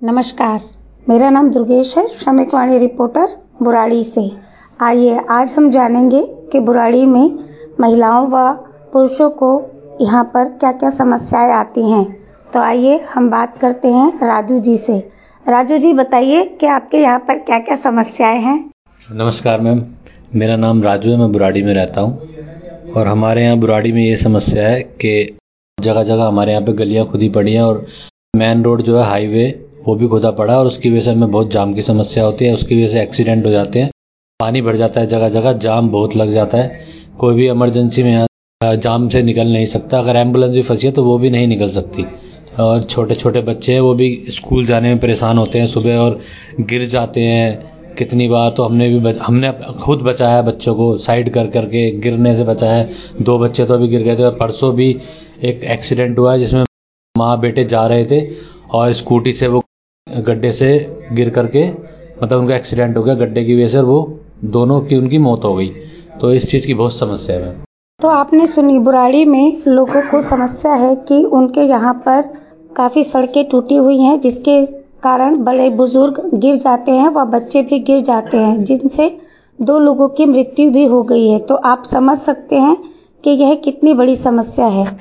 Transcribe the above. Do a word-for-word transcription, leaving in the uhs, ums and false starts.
नमस्कार, मेरा नाम दुर्गेश है, श्रमिक वाणी रिपोर्टर बुराड़ी से। आइए आज हम जानेंगे कि बुराड़ी में महिलाओं व पुरुषों को यहाँ पर क्या-क्या समस्याएं आती हैं। तो आइए हम बात करते हैं राजू जी से। राजू जी बताइए कि आपके यहाँ पर क्या-क्या समस्याएं हैं। नमस्कार मैम, मेरा नाम राजू है, मैं बुराड़ी में रहता हूँ और हमारे यहाँ बुराड़ी में ये समस्या है कि जगह जगह हमारे यहाँ पे गलियाँ खुदी पड़ी हैं और मेन रोड जो है हाईवे वो भी खुदा पड़ा है और उसकी वजह से हमें बहुत जाम की समस्या होती है। उसकी वजह से एक्सीडेंट हो जाते हैं, पानी भर जाता है, जगह जगह जाम बहुत लग जाता है। कोई भी इमरजेंसी में यहाँ जाम से निकल नहीं सकता, अगर एम्बुलेंस भी फंसी है तो वो भी नहीं निकल सकती। और छोटे छोटे बच्चे हैं वो भी स्कूल जाने में परेशान होते हैं सुबह और गिर जाते हैं कितनी बार। तो हमने भी बच, हमने खुद बचाया बच्चों को, साइड कर करके गिरने से बचाया। दो बच्चे तो अभी गिर गए थे और परसों भी एक एक्सीडेंट हुआ है जिसमें माँ बेटे जा रहे थे और स्कूटी से वो गड्ढे से गिर करके मतलब उनका एक्सीडेंट हो गया गड्ढे की वजह से और वो दोनों की उनकी मौत हो गई। तो इस चीज़ की बहुत समस्या है। तो आपने सुनी बुराड़ी में लोगों को समस्या है कि उनके यहाँ पर काफ़ी सड़कें टूटी हुई हैं जिसके कारण बड़े बुजुर्ग गिर जाते हैं व बच्चे भी गिर जाते हैं जिनसे दो लोगों की मृत्यु भी हो गई है। तो आप समझ सकते हैं कि यह कितनी बड़ी समस्या है।